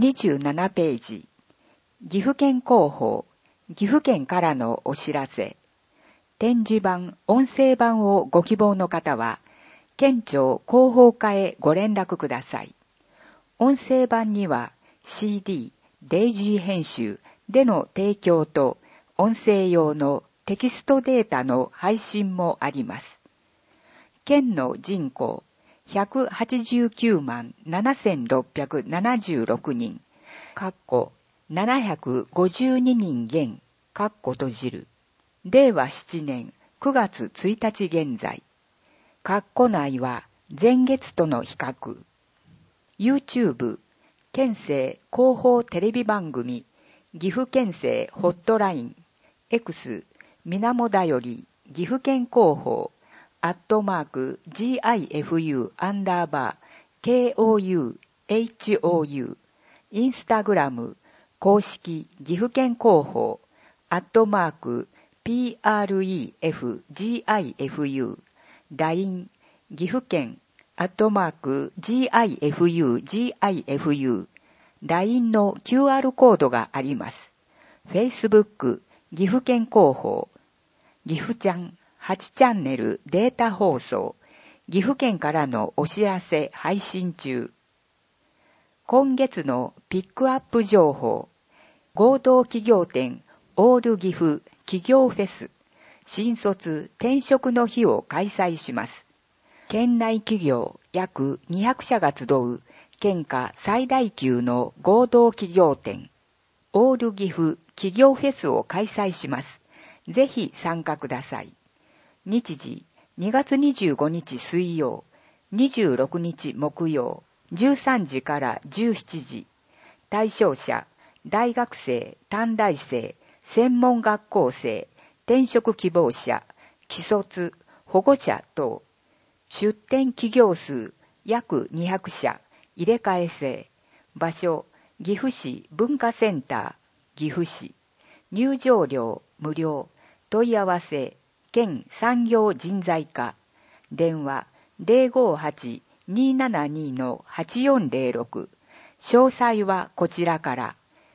27ページ。岐阜県広報、岐阜県からのお知らせ。展示版、音声版をご希望の方は、県庁広報課へご連絡ください。音声版には CD、デイジー編集での提供と音声用のテキストデータの配信もあります。県の人口189万7676人、752人減、閉じる。令和7年9月1日現在。内は前月との比較。YouTube、県政広報テレビ番組、岐阜県政ホットライン、X、みなもだより、岐阜県広報、@GIFU_KOUHOU、インスタグラム、公式岐阜県広報、@PREFGIFU、LINE、岐阜県、@GIFU、LINE の QR コードがあります。Facebook、岐阜県広報、岐阜ちゃん、8チャンネルデータ放送、岐阜県からのお知らせ配信中。今月のピックアップ情報、合同企業展オール岐阜企業フェス、新卒転職の日を開催します。県内企業約200社が集う県下最大級の合同企業展、オール岐阜企業フェスを開催します。ぜひ参加ください。日時、2月25日水曜、26日木曜、13時から17時。対象者、大学生、短大生、専門学校生、転職希望者、既卒、保護者等。出展企業数約200社、入れ替え制。場所、岐阜市文化センター、岐阜市。入場料無料。問い合わせ、県産業人材課。電話、058-272-8406。詳細はこちらから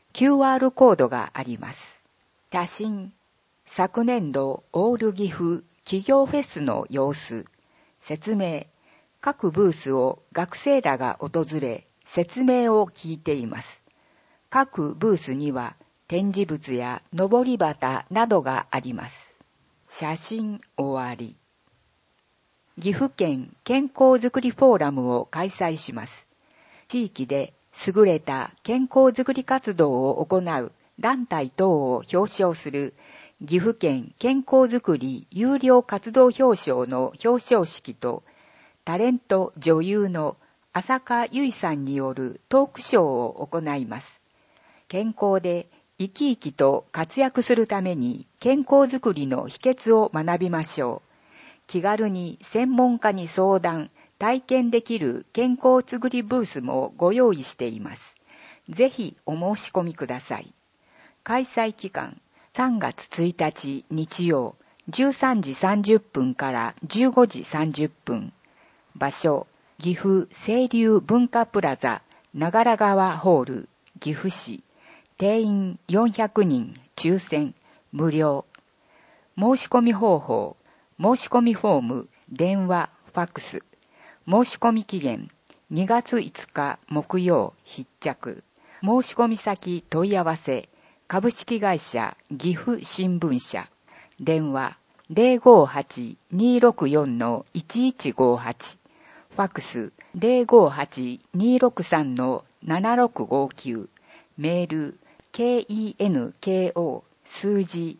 。QR コードがあります。写真。昨年度オール岐阜企業フェスの様子。説明。各ブースを学生らが訪れ、説明を聞いています。各ブースには展示物や上り旗などがあります。写真終わり。岐阜県健康づくりフォーラムを開催します。地域で優れた健康づくり活動を行う団体等を表彰する岐阜県健康づくり有料活動表彰の表彰式と、タレント女優の浅香唯さんによるトークショーを行います。健康で生き生きと活躍するために健康づくりの秘訣を学びましょう。気軽に専門家に相談、体験できる健康づくりブースもご用意しています。ぜひお申し込みください。開催期間、3月1日日曜、13時30分から15時30分。場所、岐阜清流文化プラザ、長良川ホール、岐阜市。定員400人、抽選、無料。申し込み方法、申し込みフォーム、電話、ファックス。申し込み期限、2月5日木曜必着。申し込み先問い合わせ、株式会社岐阜新聞社。電話、058-264-1158。ファックス、058-263-7659。メール、kenko 数字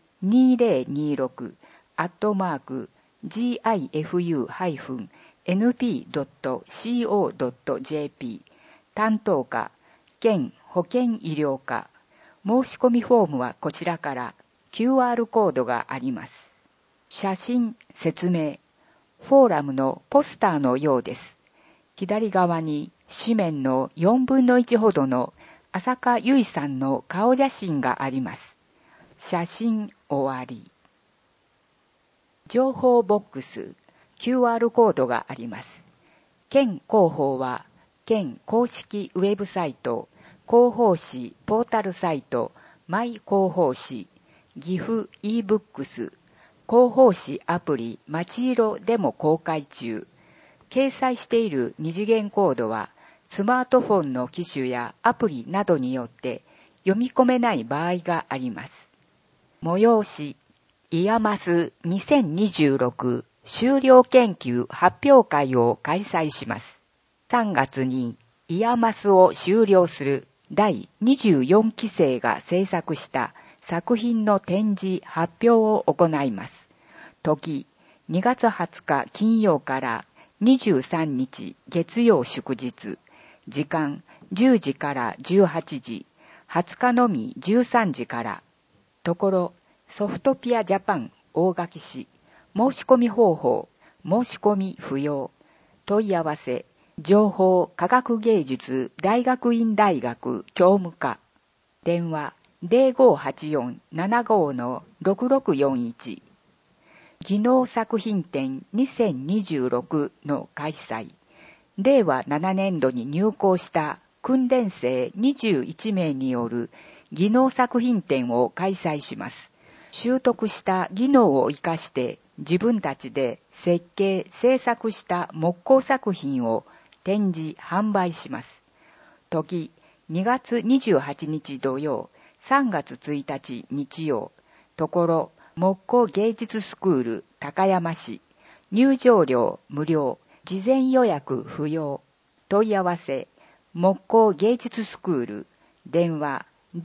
2020-gifu-np.co.jp 担当課、県保健医療課。申し込みフォームはこちらから QR コードがあります。写真、説明。フォーラムのポスターのようです。左側に紙面の4分の1ほどの浅香唯さんの顔写真があります。写真終わり。情報ボックス、QR コードがあります。県広報は、県公式ウェブサイト、 広報誌ポータルサイトマイ広報誌、岐阜 e-books、広報誌アプリまちいろでも公開中。掲載している二次元コードは、スマートフォンの機種やアプリなどによって読み込めない場合があります。催し、イヤマス2026修了研究発表会を開催します。3月にイヤマスを修了する第24期生が制作した作品の展示発表を行います。時、2月20日金曜から23日月曜祝日、時間10時から18時、20日のみ13時から、ところソフトピアジャパン大垣市、申し込み方法、申し込み不要、問い合わせ、情報科学芸術大学院大学教務課、電話 0584-75-6641、技能作品展2026の開催。令和7年度に入校した訓練生21名による技能作品展を開催します。習得した技能を生かして自分たちで設計・制作した木工作品を展示・販売します。時、2月28日土曜、3月1日日曜、ところ木工芸術スクール高山市、入場料無料、事前予約不要、問い合わせ、木工芸術スクール、電話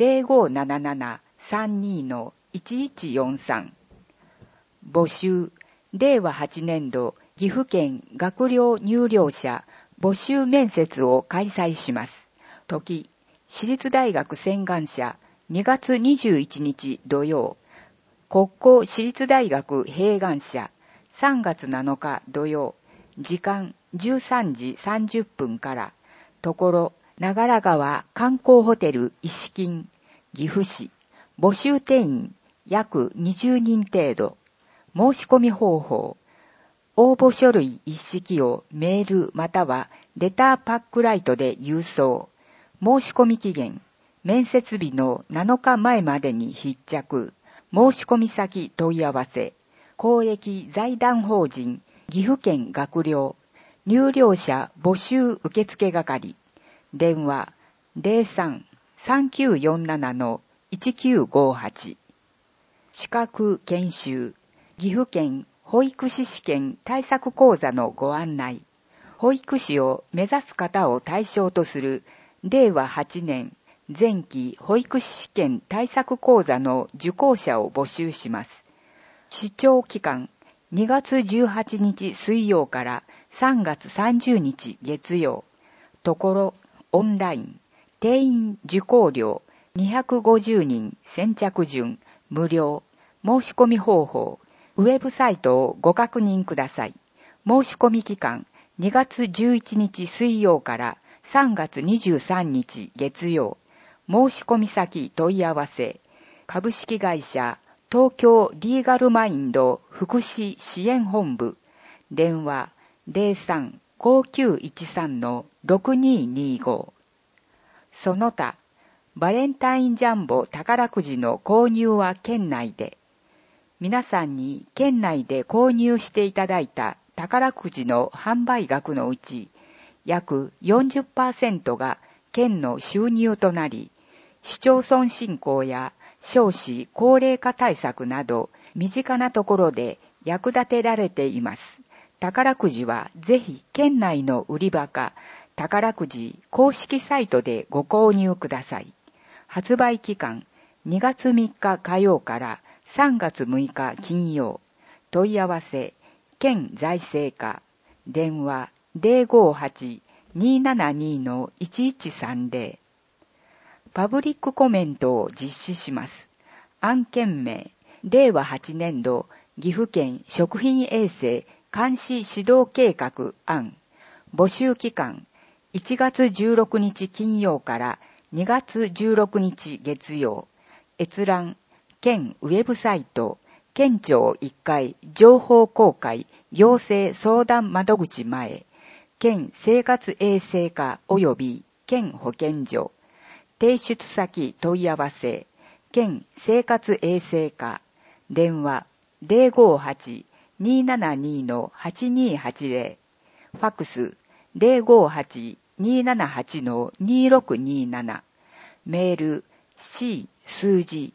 0577-32-1143。募集、令和8年度岐阜県学寮入寮者募集面接を開催します。時、私立大学洗顔者2月21日土曜、国公私立大学併願者3月7日土曜、時間13時30分から、ところ長良川観光ホテル石金岐阜市、募集定員約20人程度、申し込み方法、応募書類一式をメールまたはレターパックライトで郵送、申し込み期限、面接日の7日前までに必着、申し込み先問い合わせ、公益財団法人岐阜県学寮、入寮者募集受付係、電話 03-3947-1958。資格研修、岐阜県保育士試験対策講座のご案内、保育士を目指す方を対象とする令和8年前期保育士試験対策講座の受講者を募集します。視聴期間2月18日水曜から3月30日月曜。ところオンライン、定員受講料250人先着順無料。申し込み方法、ウェブサイトをご確認ください。申し込み期間2月11日水曜から3月23日月曜。申し込み先問い合わせ、株式会社東京リーガルマインド福祉支援本部、電話 03-5913-6225。その他、バレンタインジャンボ宝くじの購入は県内で、皆さんに県内で購入していただいた宝くじの販売額のうち、約 40% が県の収入となり、市町村振興や少子高齢化対策など身近なところで役立てられています。宝くじはぜひ県内の売り場か宝くじ公式サイトでご購入ください。発売期間2月3日火曜から3月6日金曜。問い合わせ県財政課、電話 058-272-1130。パブリックコメントを実施します。案件名、令和8年度岐阜県食品衛生監視指導計画案。募集期間、1月16日金曜から2月16日月曜。閲覧、県ウェブサイト、県庁1階情報公開行政相談窓口前、県生活衛生課及び県保健所。 提出先問い合わせ、県生活衛生課、電話058-272-8280、ファックス058-278-2627、メール C 数字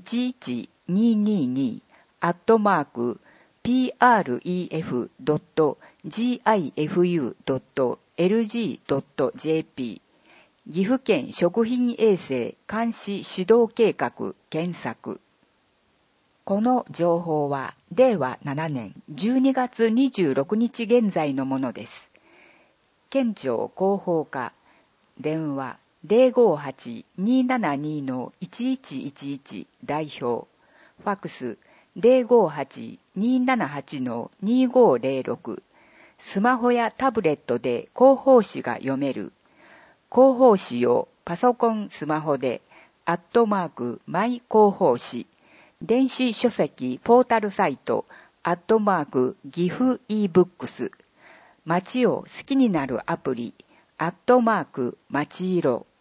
11222@pref.gifu.lg.jp 岐阜県食品衛生監視指導計画検索。この情報は令和7年12月26日現在のものです。県庁広報課、電話058-272-1111代表、ファックス058-278-2506、スマホやタブレットで広報誌が読める。広報誌をパソコン、スマホで、マイ広報誌、電子書籍ポータルサイト、岐阜 e-books、街を好きになるアプリ、まちいろ。